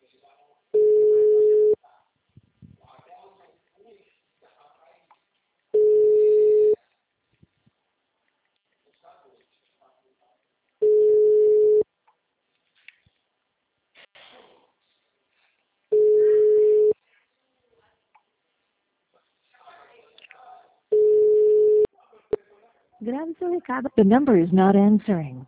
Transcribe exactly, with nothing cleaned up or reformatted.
Grave seu recado. The number is not answering.